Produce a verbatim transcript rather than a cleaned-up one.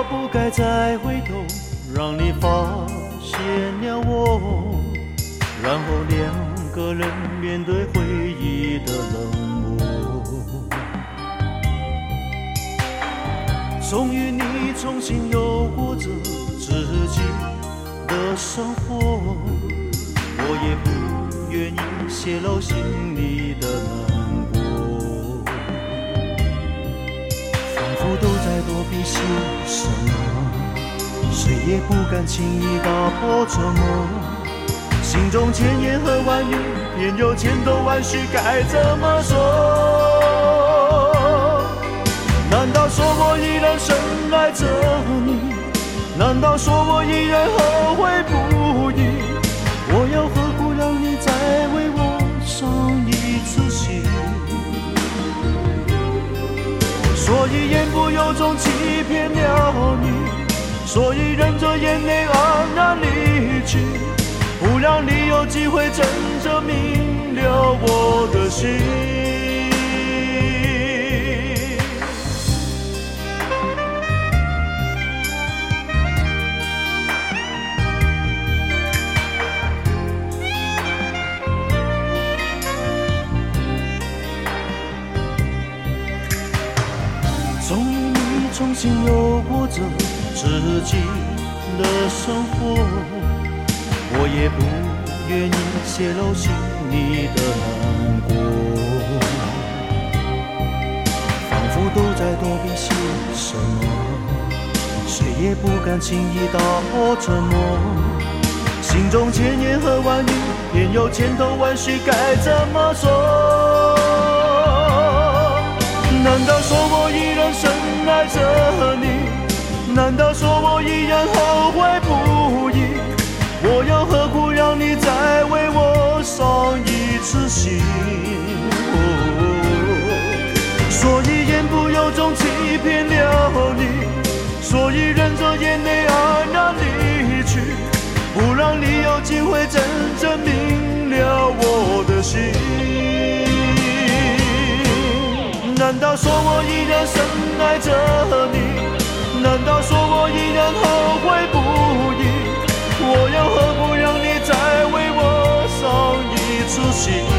不该再回头，让你发现了我，然后两个人面对回忆的冷漠。终于你重新有过着自己的生活，我也不愿意泄露心里的难过，仿佛都在躲避些什么，谁也不敢轻易打破沉默，心中千言和万语，偏有千头万绪，该怎么说？难道说我依然深爱着你？难道说我依然后悔不已？我要何苦让你再为我伤一次心？所以言不由衷欺骗了你，所以忍着眼泪黯然离去，不让你有机会真正明了我的心。终于你重新有过着自己的生活，我也不愿意泄露心里的难过，仿佛都在躲避些什么，谁也不敢轻易打破沉默，心中千言和万语，偏有千头万绪，该怎么说？难道说我依然深爱着你？难道说我依然后悔不已？我又何苦让你再为我伤一次心？哦，所以言不由衷欺骗了你，所以忍着眼泪黯然离去，不让你有机会真正明了我的心。难道说我依然深爱着你？难道说我依然后悔不已？我又何苦让你再为我伤一次心？